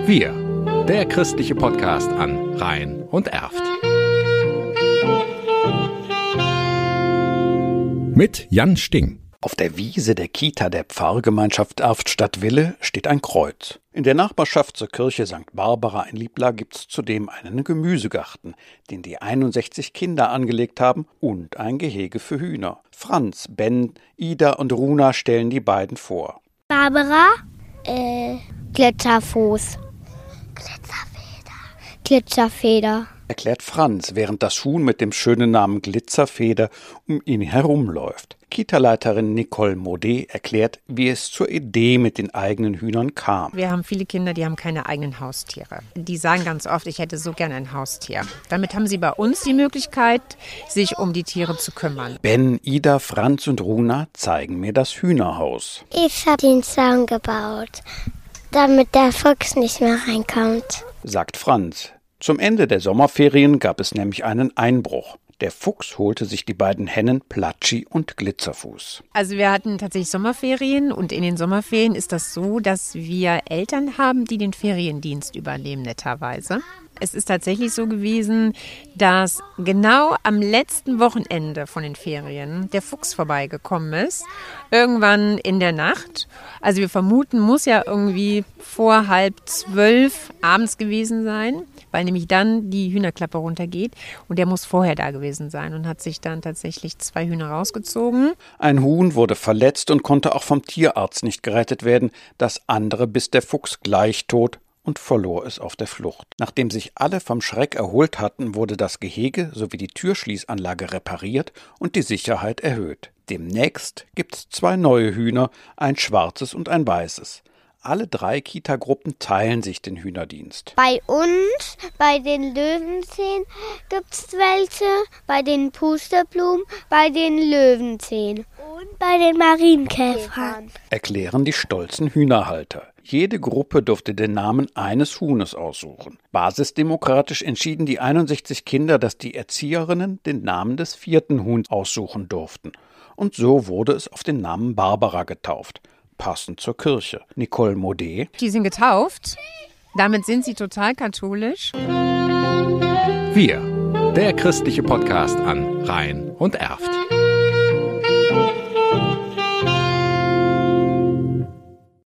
Wir, der christliche Podcast an Rhein und Erft. Mit Jan Sting. Auf der Wiese der Kita der Pfarrgemeinschaft Erft-Stadtwille steht ein Kreuz. In der Nachbarschaft zur Kirche St. Barbara in Liebla gibt's zudem einen Gemüsegarten, den die 61 Kinder angelegt haben, und ein Gehege für Hühner. Franz, Ben, Ida und Runa stellen die beiden vor. Barbara? Glitzerfuß. Glitzerfeder. Erklärt Franz, während das Huhn mit dem schönen Namen Glitzerfeder um ihn herumläuft. Kita-Leiterin Nicole Modé erklärt, wie es zur Idee mit den eigenen Hühnern kam. Wir haben viele Kinder, die haben keine eigenen Haustiere. Die sagen ganz oft, ich hätte so gerne ein Haustier. Damit haben sie bei uns die Möglichkeit, sich um die Tiere zu kümmern. Ben, Ida, Franz und Runa zeigen mir das Hühnerhaus. Ich habe den Zaun gebaut, damit der Fuchs nicht mehr reinkommt, sagt Franz. Zum Ende der Sommerferien gab es nämlich einen Einbruch. Der Fuchs holte sich die beiden Hennen Platschi und Glitzerfuß. Also wir hatten tatsächlich Sommerferien und in den Sommerferien ist das so, dass wir Eltern haben, die den Feriendienst übernehmen, netterweise. Es ist tatsächlich so gewesen, dass genau am letzten Wochenende von den Ferien der Fuchs vorbeigekommen ist. Irgendwann in der Nacht. Also wir vermuten, muss ja irgendwie vor 11:30 abends gewesen sein, weil nämlich dann die Hühnerklappe runtergeht. Und der muss vorher da gewesen sein und hat sich dann tatsächlich 2 Hühner rausgezogen. Ein Huhn wurde verletzt und konnte auch vom Tierarzt nicht gerettet werden. Das andere biss der Fuchs gleich tot und verlor es auf der Flucht. Nachdem sich alle vom Schreck erholt hatten, wurde das Gehege sowie die Türschließanlage repariert und die Sicherheit erhöht. Demnächst gibt's 2 neue Hühner, ein schwarzes und ein weißes. Alle 3 Kita-Gruppen teilen sich den Hühnerdienst. Bei uns, bei den Löwenzähnen gibt's welche, bei den Pusteblumen, bei den Löwenzähnen und bei den Marienkäfern, erklären die stolzen Hühnerhalter. Jede Gruppe durfte den Namen eines Huhnes aussuchen. Basisdemokratisch entschieden die 61 Kinder, dass die Erzieherinnen den Namen des 4. Huhns aussuchen durften. Und so wurde es auf den Namen Barbara getauft. Passend zur Kirche. Nicole Modé. Die sind getauft. Damit sind sie total katholisch. Wir, der christliche Podcast an Rhein und Erft.